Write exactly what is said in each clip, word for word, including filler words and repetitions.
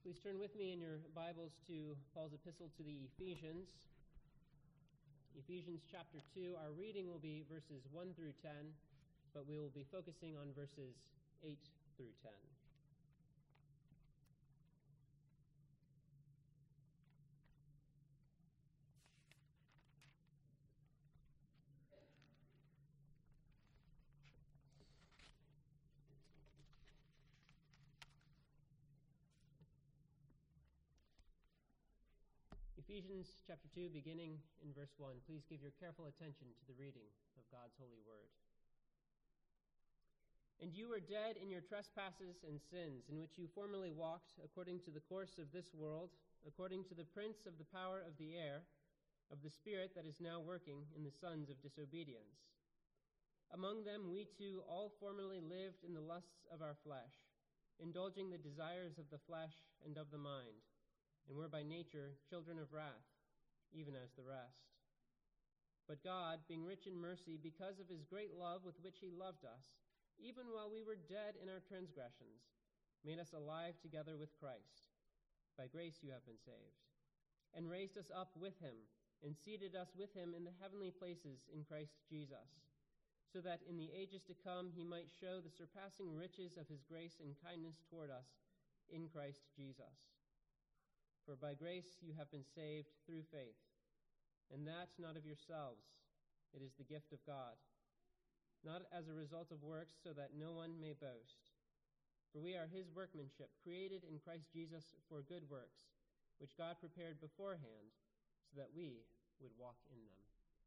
Please turn with me in your Bibles to Paul's epistle to the Ephesians. Ephesians chapter two. Our reading will be verses one through ten, but we will be focusing on verses eight through ten. Ephesians chapter two, beginning in verse one. Please give your careful attention to the reading of God's holy word. And you were dead in your trespasses and sins, in which you formerly walked according to the course of this world, according to the prince of the power of the air, of the spirit that is now working in the sons of disobedience. Among them we too all formerly lived in the lusts of our flesh, indulging the desires of the flesh and of the mind, and were by nature children of wrath, even as the rest. But God, being rich in mercy, because of his great love with which he loved us, even while we were dead in our transgressions, made us alive together with Christ. By grace you have been saved, and raised us up with him, and seated us with him in the heavenly places in Christ Jesus, so that in the ages to come he might show the surpassing riches of his grace and kindness toward us in Christ Jesus. For by grace you have been saved through faith, and that not of yourselves. It is the gift of God, not as a result of works, so that no one may boast. For we are his workmanship, created in Christ Jesus for good works, which God prepared beforehand, so that we would walk in them.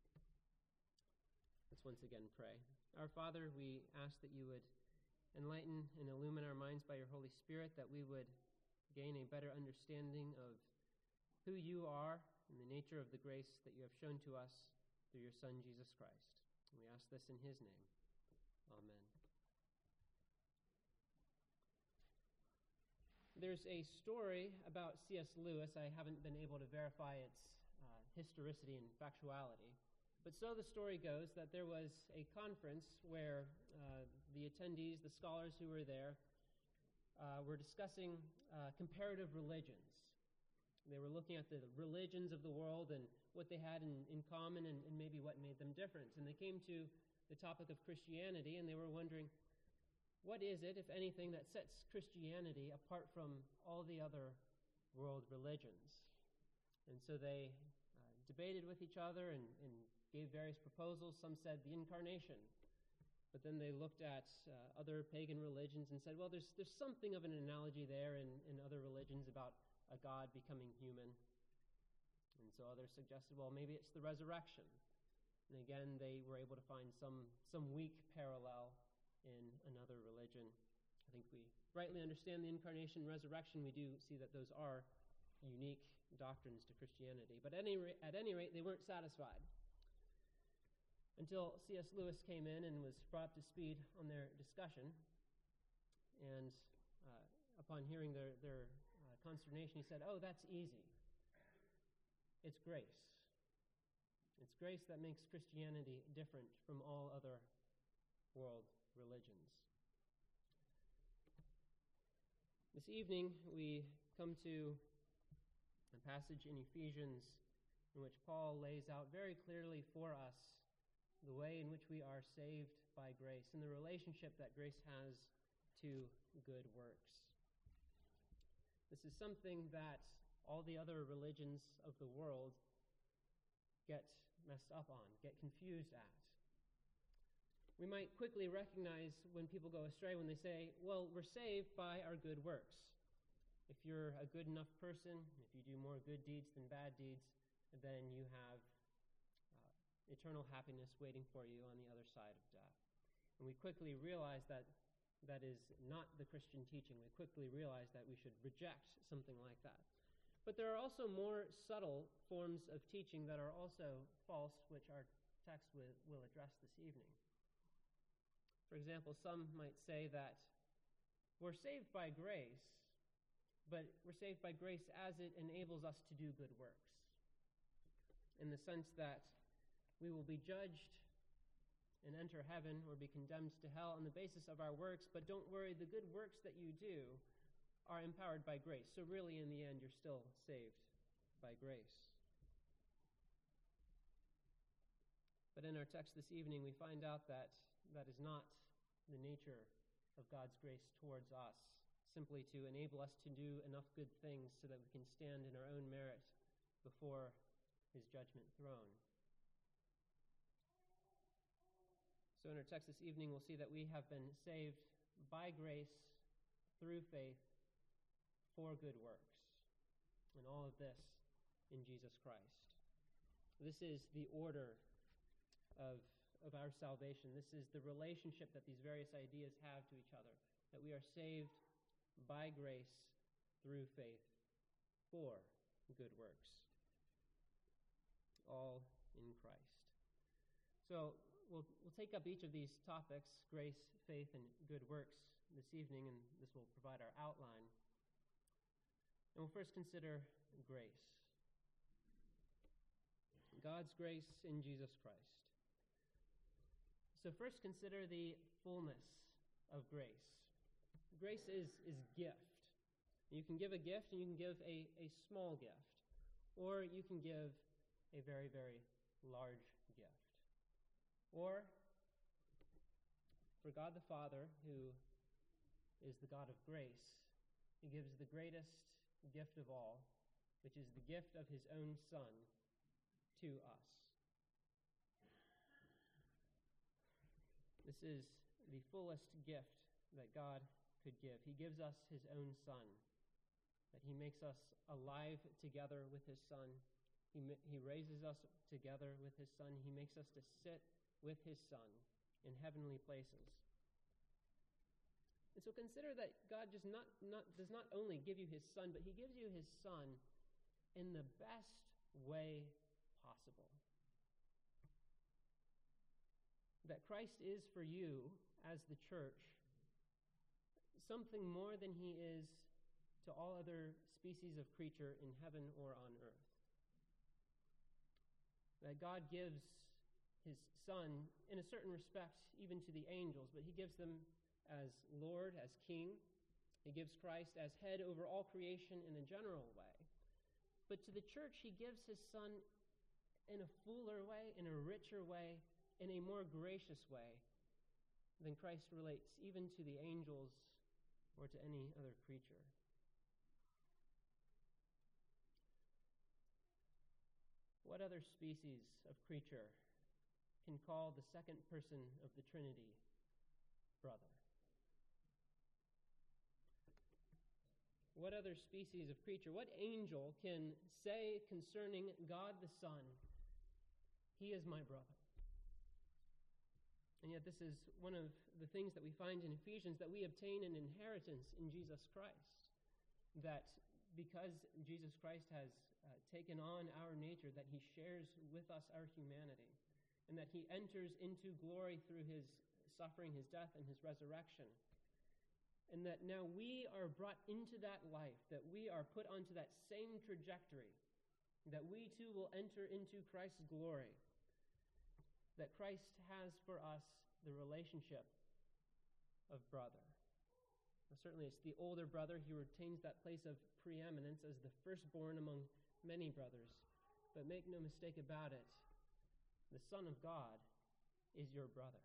Let's once again pray. Our Father, we ask that you would enlighten and illumine our minds by your Holy Spirit, that we would gain a better understanding of who you are and the nature of the grace that you have shown to us through your Son, Jesus Christ. And we ask this in his name. Amen. There's a story about C S Lewis. I haven't been able to verify its uh, historicity and factuality. But so the story goes that there was a conference where uh, the attendees, the scholars who were there, Uh, we're discussing uh, comparative religions. They were looking at the religions of the world and what they had in, in common and, and maybe what made them different. And they came to the topic of Christianity, and they were wondering, what is it, if anything, that sets Christianity apart from all the other world religions? And so they uh, debated with each other and, and gave various proposals. Some said the incarnation. But then they looked at uh, other pagan religions and said, well, there's there's something of an analogy there in, in other religions about a God becoming human. And so others suggested, well, maybe it's the resurrection. And again, they were able to find some, some weak parallel in another religion. I think we rightly understand the incarnation and resurrection. We do see that those are unique doctrines to Christianity. But at any, ra- at any rate, they weren't satisfied, until C S Lewis came in and was brought up to speed on their discussion. And uh, upon hearing their, their uh, consternation, he said, oh, that's easy. It's grace. It's grace that makes Christianity different from all other world religions. This evening, we come to a passage in Ephesians in which Paul lays out very clearly for us the way in which we are saved by grace and the relationship that grace has to good works. This is something that all the other religions of the world get messed up on, get confused at. We might quickly recognize when people go astray when they say, well, we're saved by our good works. If you're a good enough person, if you do more good deeds than bad deeds, then you have eternal happiness waiting for you on the other side of death. And we quickly realize that that is not the Christian teaching. We quickly realize that we should reject something like that. But there are also more subtle forms of teaching that are also false, which our text will, will address this evening. For example, some might say that we're saved by grace, but we're saved by grace as it enables us to do good works, in the sense that we will be judged and enter heaven or be condemned to hell on the basis of our works, but don't worry, the good works that you do are empowered by grace. So really, in the end, you're still saved by grace. But in our text this evening, we find out that that is not the nature of God's grace towards us, simply to enable us to do enough good things so that we can stand in our own merit before his judgment throne. So in our text this evening, we'll see that we have been saved by grace through faith for good works. And all of this in Jesus Christ. This is the order of, of our salvation. This is the relationship that these various ideas have to each other, that we are saved by grace through faith for good works, all in Christ. So we'll, we'll take up each of these topics, grace, faith, and good works, this evening, and this will provide our outline. And we'll first consider grace. God's grace in Jesus Christ. So first consider the fullness of grace. Grace is, is gift. You can give a gift and you can give a, a small gift. Or you can give a very, very large gift. Or, for God the Father, who is the God of grace, he gives the greatest gift of all, which is the gift of his own Son to us. This is the fullest gift that God could give. He gives us his own Son, that he makes us alive together with his Son. He, he raises us together with his Son. He makes us to sit with his Son in heavenly places. And so consider that God just not, not, does not only give you his Son, but he gives you his Son in the best way possible. That Christ is for you, as the church, something more than he is to all other species of creature in heaven or on earth. That God gives his Son, in a certain respect, even to the angels, but he gives them as Lord, as King. He gives Christ as head over all creation in a general way. But to the church, he gives his Son in a fuller way, in a richer way, in a more gracious way than Christ relates even to the angels or to any other creature. What other species of creature can call the second person of the Trinity brother? What other species of creature, what angel can say concerning God the Son, he is my brother? And yet this is one of the things that we find in Ephesians, that we obtain an inheritance in Jesus Christ. That because Jesus Christ has uh, taken on our nature, that he shares with us our humanity, and that he enters into glory through his suffering, his death, and his resurrection. And that now we are brought into that life, that we are put onto that same trajectory, that we too will enter into Christ's glory. That Christ has for us the relationship of brother. Now, certainly it's the older brother who retains that place of preeminence as the firstborn among many brothers. But make no mistake about it, the Son of God is your brother.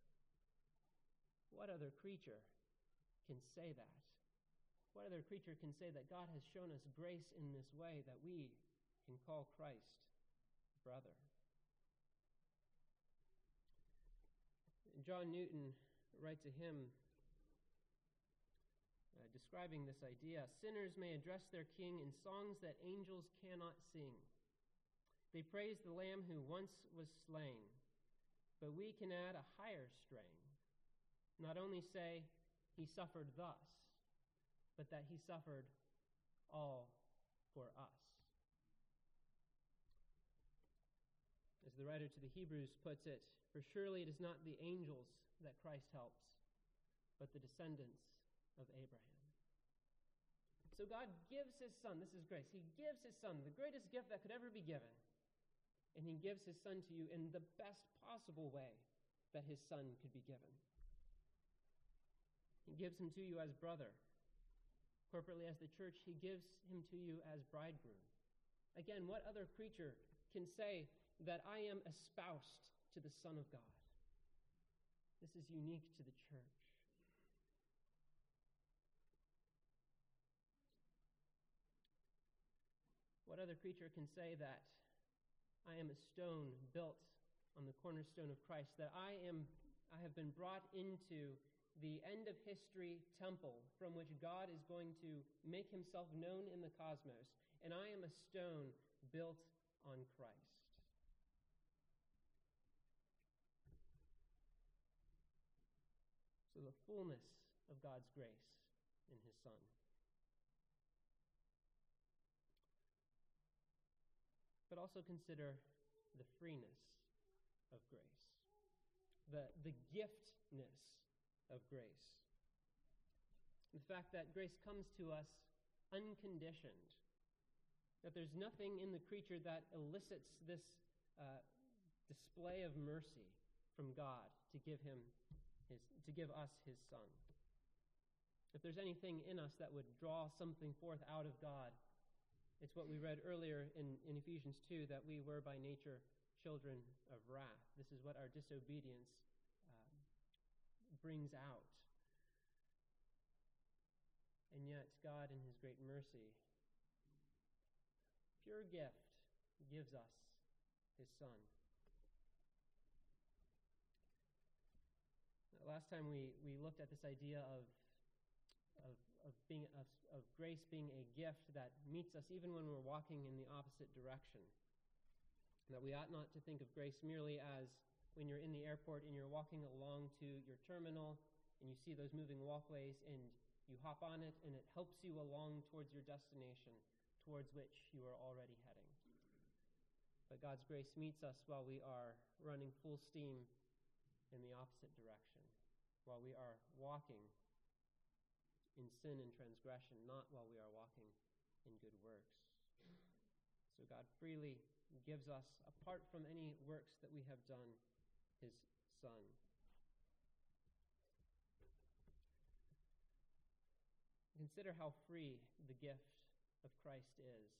What other creature can say that? What other creature can say that God has shown us grace in this way, that we can call Christ brother? John Newton writes a hymn uh, describing this idea. Sinners may address their King in songs that angels cannot sing. They praise the Lamb who once was slain, but we can add a higher strain. Not only say, he suffered thus, but that he suffered all for us. As the writer to the Hebrews puts it, for surely it is not the angels that Christ helps, but the descendants of Abraham. So God gives his Son, this is grace, he gives his Son, the greatest gift that could ever be given, and he gives his Son to you in the best possible way that his Son could be given. He gives him to you as brother, Corporately as the church, he gives him to you as bridegroom. Again, what other creature can say that I am espoused to the Son of God? This is unique to the church. What other creature can say that I am a stone built on the cornerstone of Christ, that I am I have been brought into the end of history temple from which God is going to make himself known in the cosmos, and I am a stone built on Christ? So the fullness of God's grace in his Son. But also consider the freeness of grace, the, the giftness of grace. The fact that grace comes to us unconditioned, that there's nothing in the creature that elicits this uh, display of mercy from God to give him his, to give us his Son. If there's anything in us that would draw something forth out of God, it's what we read earlier in, in Ephesians two, that we were by nature children of wrath. This is what our disobedience um, brings out. And yet, God, in his great mercy, pure gift, gives us his Son. Last time we, we looked at this idea of Of, of being of, of grace being a gift that meets us even when we're walking in the opposite direction. That we ought not to think of grace merely as when you're in the airport and you're walking along to your terminal and you see those moving walkways and you hop on it and it helps you along towards your destination, towards which you are already heading. But God's grace meets us while we are running full steam in the opposite direction, while we are walking in sin and transgression, not while we are walking in good works. So God freely gives us, apart from any works that we have done, his Son. Consider how free the gift of Christ is.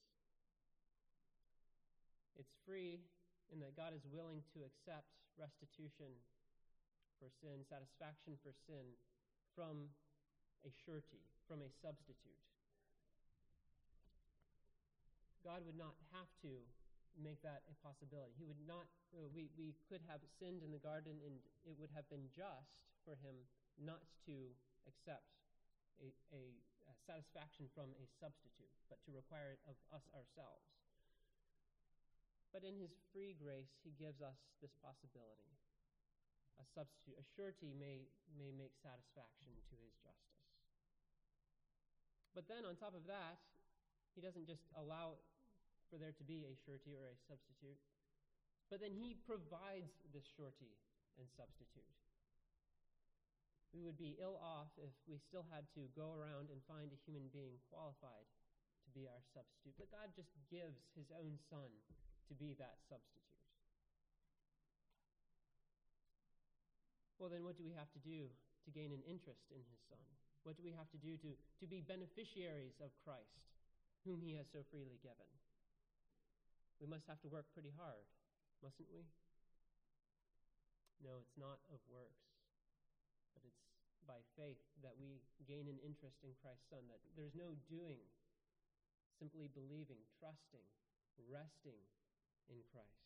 It's free in that God is willing to accept restitution for sin, satisfaction for sin, from a surety, from a substitute. God would not have to make that a possibility. He would not, we, we could have sinned in the garden and it would have been just for him not to accept a, a, a satisfaction from a substitute, but to require it of us ourselves. But in his free grace, he gives us this possibility. A substitute, a surety may, may make satisfaction to his justice. But then on top of that, he doesn't just allow for there to be a surety or a substitute, but then he provides this surety and substitute. We would be ill off if we still had to go around and find a human being qualified to be our substitute. But God just gives his own Son to be that substitute. Well, then what do we have to do to gain an interest in his Son? What do we have to do to, to be beneficiaries of Christ, whom he has so freely given? We must have to work pretty hard, mustn't we? No, it's not of works, but it's by faith that we gain an interest in Christ's Son, that there's no doing, simply believing, trusting, resting in Christ.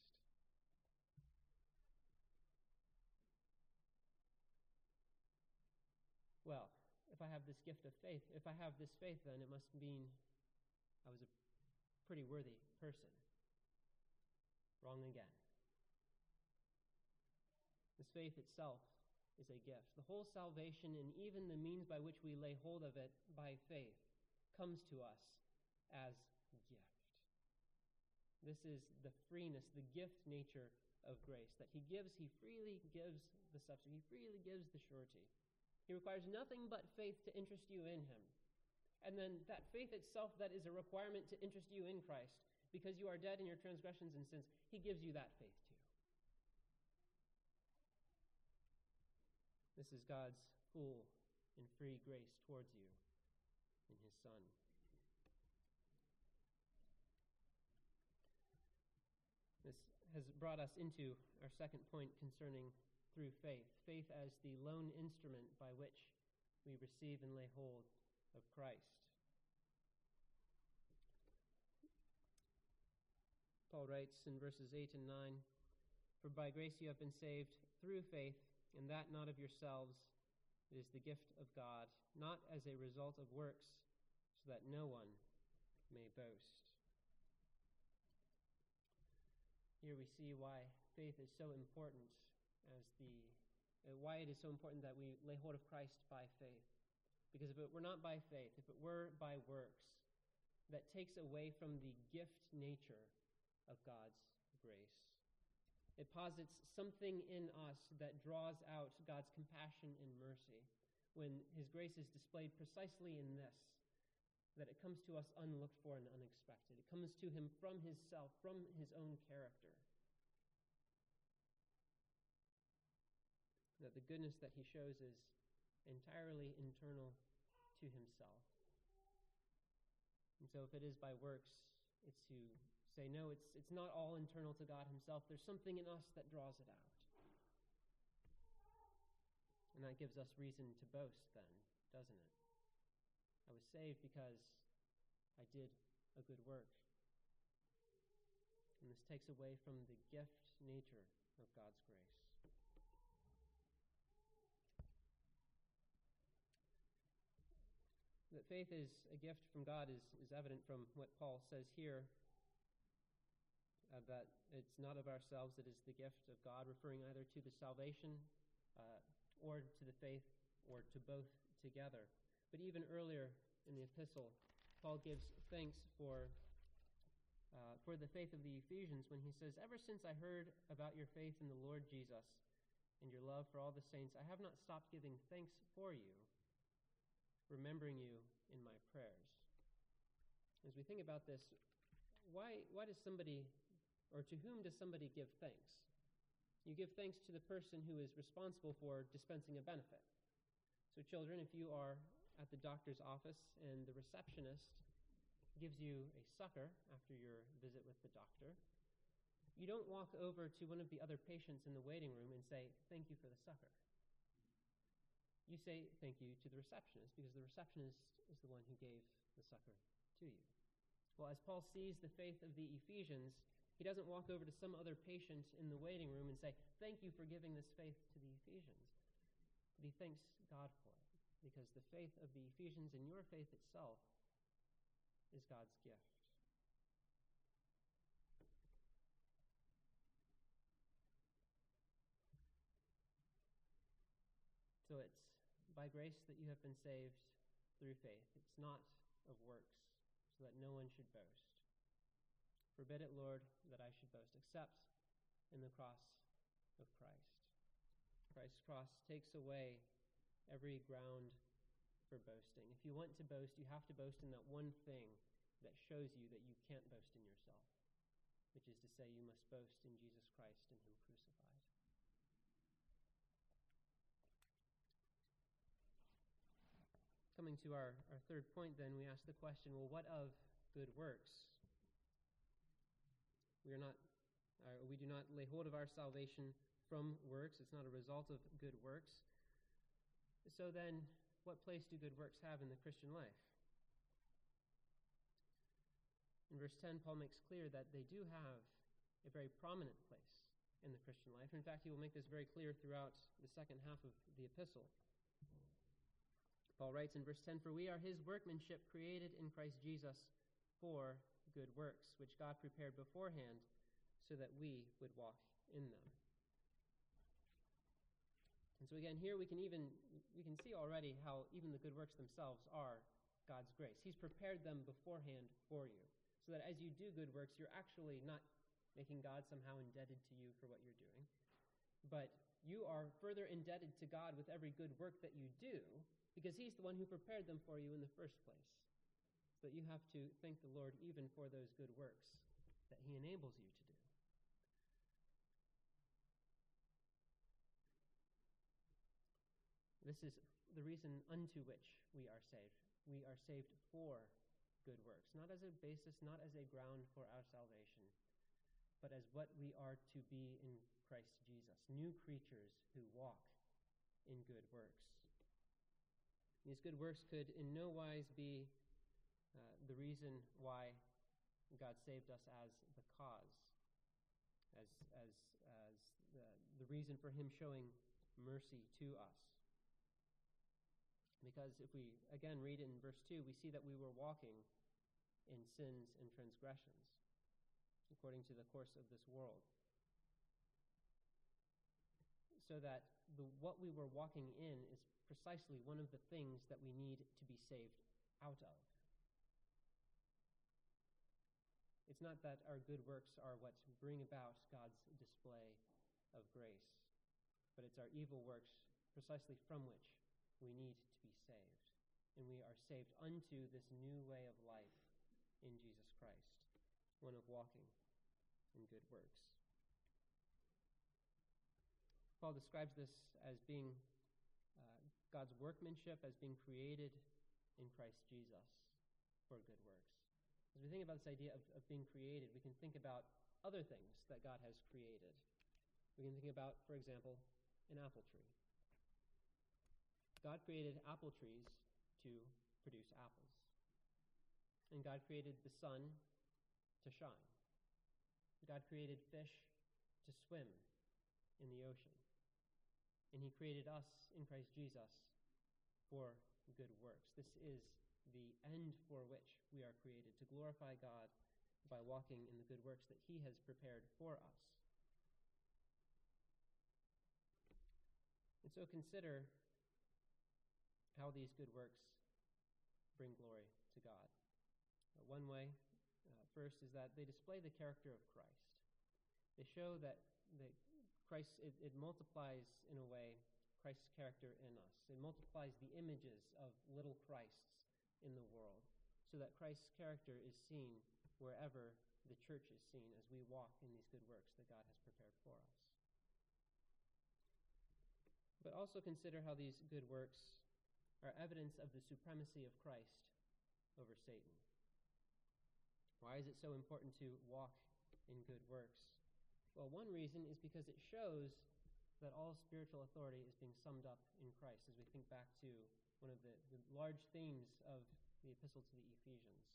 Well, if I have this gift of faith, if I have this faith, then it must mean I was a pretty worthy person. Wrong again. This faith itself is a gift. The whole salvation and even the means by which we lay hold of it by faith comes to us as gift. This is the freeness, the gift nature of grace, that he gives, he freely gives the substitute, he freely gives the surety. He requires nothing but faith to interest you in him. And then that faith itself that is a requirement to interest you in Christ, because you are dead in your transgressions and sins, he gives you that faith too. This is God's full and free grace towards you. in his Son. This has brought us into our second point concerning through faith. Faith as the lone instrument by which we receive and lay hold of Christ. Paul writes in verses eight and nine, "For by grace you have been saved through faith, and that not of yourselves. It is the gift of God, not as a result of works, so that no one may boast." Here we see why faith is so important, as the uh, why it is so important that we lay hold of Christ by faith. Because if it were not by faith, if it were by works, that takes away from the gift nature of God's grace. It posits something in us that draws out God's compassion and mercy, when his grace is displayed precisely in this, that it comes to us unlooked for and unexpected. It comes to him from his self, from his own character. That the goodness that he shows is entirely internal to himself. And so if it is by works, it's to say, no, it's, it's not all internal to God himself. There's something in us that draws it out. And that gives us reason to boast then, doesn't it? I was saved because I did a good work. And this takes away from the gift nature of God's grace. That faith is a gift from God is, is evident from what Paul says here, uh, that it's not of ourselves, it is the gift of God, referring either to the salvation uh, or to the faith, or to both together. But even earlier in the epistle, Paul gives thanks for uh, for the faith of the Ephesians when he says, "Ever since I heard about your faith in the Lord Jesus and your love for all the saints, I have not stopped giving thanks for you, remembering you in my prayers." As we think about this, why why does somebody, or to whom does somebody give thanks? You give thanks to the person who is responsible for dispensing a benefit. So children, if you are at the doctor's office and the receptionist gives you a sucker after your visit with the doctor, you don't walk over to one of the other patients in the waiting room and say, "Thank you for the sucker." You say thank you to the receptionist, because the receptionist is the one who gave the sucker to you. Well, as Paul sees the faith of the Ephesians, he doesn't walk over to some other patient in the waiting room and say, "Thank you for giving this faith to the Ephesians." But he thanks God for it, because the faith of the Ephesians and your faith itself is God's gift. So it's by grace that you have been saved through faith. It's not of works, so that no one should boast. Forbid it, Lord, that I should boast, except in the cross of Christ. Christ's cross takes away every ground for boasting. If you want to boast, you have to boast in that one thing that shows you that you can't boast in yourself, which is to say you must boast in Jesus Christ and him crucified. Coming to our, our third point, then, we ask the question, well, what of good works? We are not, uh, we do not lay hold of our salvation from works. It's not a result of good works. So then, what place do good works have in the Christian life? In verse ten, Paul makes clear that they do have a very prominent place in the Christian life. In fact, he will make this very clear throughout the second half of the epistle. Paul writes in verse ten, "For we are his workmanship, created in Christ Jesus for good works, which God prepared beforehand so that we would walk in them." And so again, here we can even we can see already how even the good works themselves are God's grace. He's prepared them beforehand for you, so that as you do good works, you're actually not making God somehow indebted to you for what you're doing, but you are further indebted to God with every good work that you do, because he's the one who prepared them for you in the first place. So that you have to thank the Lord even for those good works that he enables you to do. This is the reason unto which we are saved. we are saved for good works, not as a basis, not as a ground for our salvation, but as what we are to be in Christ Jesus, new creatures who walk in good works. These good works could in no wise be uh, the reason why God saved us as the cause, as, as, as the, the reason for him showing mercy to us. Because if we, again, read in verse two, we see that we were walking in sins and transgressions, according to the course of this world. So that the, what we were walking in is precisely one of the things that we need to be saved out of. It's not that our good works are what bring about God's display of grace, but it's our evil works precisely from which we need to be saved. And we are saved unto this new way of life in Jesus Christ, one of walking in good works. Paul describes this as being uh, God's workmanship, as being created in Christ Jesus for good works. As we think about this idea of, of being created, we can think about other things that God has created. We can think about, for example, an apple tree. God created apple trees to produce apples. And God created the sun to shine. God created fish to swim in the ocean. And he created us in Christ Jesus for good works. This is the end for which we are created, to glorify God by walking in the good works that he has prepared for us. And so consider how these good works bring glory to God. Uh, one way, uh, first, is that they display the character of Christ. They show that the Christ, it, it multiplies, in a way, Christ's character in us. It multiplies the images of little Christs in the world, so that Christ's character is seen wherever the church is seen as we walk in these good works that God has prepared for us. But also consider how these good works are evidence of the supremacy of Christ over Satan. Why is it so important to walk in good works? Well, one reason is because it shows that all spiritual authority is being summed up in Christ, as we think back to one of the, the large themes of the epistle to the Ephesians.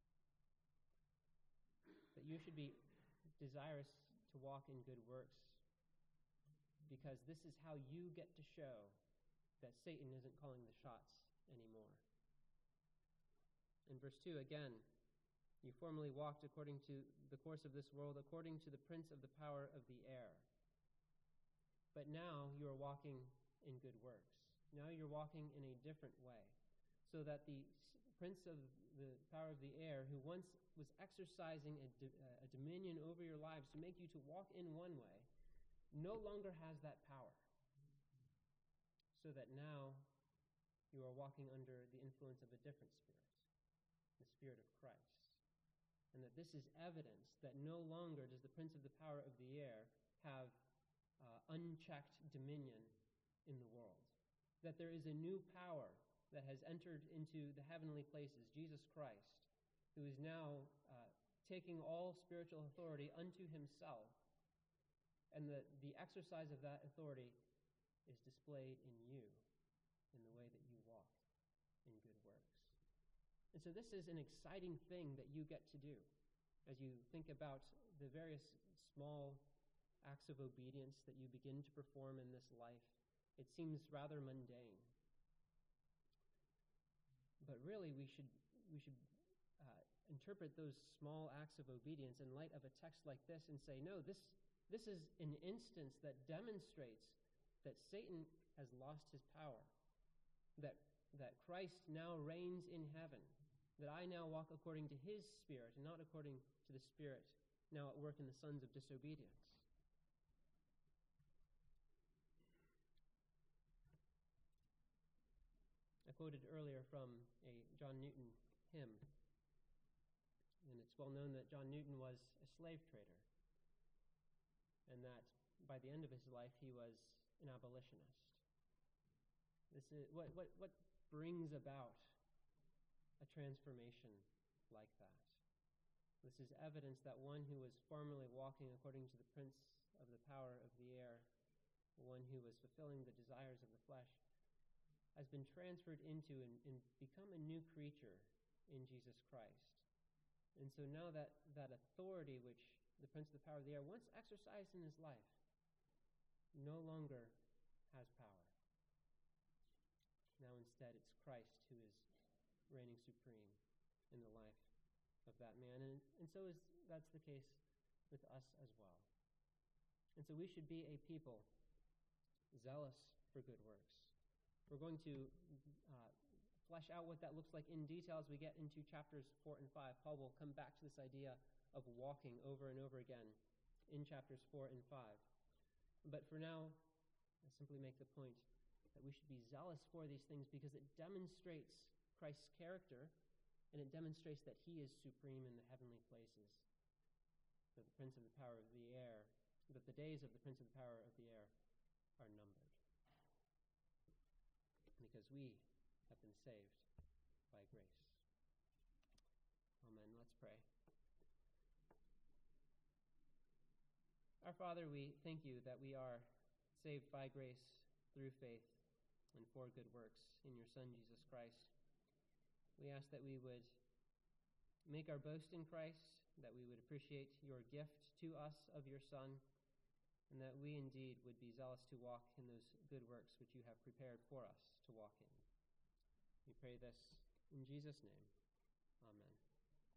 That you should be desirous to walk in good works, because this is how you get to show that Satan isn't calling the shots anymore. In verse two, again, you formerly walked according to the course of this world, according to the prince of the power of the air. But now you are walking in good works. Now you're walking in a different way, so that the prince of the power of the air, who once was exercising a, do, a dominion over your lives to make you to walk in one way, no longer has that power. So that now you are walking under the influence of a different spirit, the Spirit of Christ. And that this is evidence that no longer does the prince of the power of the air have uh, unchecked dominion in the world. That there is a new power that has entered into the heavenly places, Jesus Christ, who is now uh, taking all spiritual authority unto himself, and that the exercise of that authority is displayed in you in the way that you walk in good works. And so this is an exciting thing that you get to do as you think about the various small acts of obedience that you begin to perform in this life. It seems rather mundane. But really, we should we should uh, interpret those small acts of obedience in light of a text like this and say, no, this this is an instance that demonstrates that Satan has lost his power, that that Christ now reigns in heaven, that I now walk according to his spirit and not according to the spirit now at work in the sons of disobedience. I quoted earlier from a John Newton hymn, and it's well known that John Newton was a slave trader, and that by the end of his life he was an abolitionist. This is what what what brings about a transformation like that. This is evidence that one who was formerly walking according to the prince of the power of the air, one who was fulfilling the desires of the flesh, has been transferred into and, and become a new creature in Jesus Christ. And so now that, that authority which the prince of the power of the air once exercised in his life no longer has power. Now instead it's Christ who is reigning supreme in the life of that man. And, and so is that's the case with us as well. And so we should be a people zealous for good works. We're going to uh, flesh out what that looks like in detail as we get into chapters four and five. Paul will come back to this idea of walking over and over again in chapters four and five. But for now, I simply make the point that we should be zealous for these things because it demonstrates Christ's character, and it demonstrates that he is supreme in the heavenly places. That the prince of the power of the air, that the days of the prince of the power of the air are numbered. Because we have been saved by grace. Amen. Let's pray. Our Father, we thank you that we are saved by grace through faith and for good works in your Son, Jesus Christ. We ask that we would make our boast in Christ, that we would appreciate your gift to us of your Son, and that we indeed would be zealous to walk in those good works which you have prepared for us to walk in. We pray this in Jesus' name.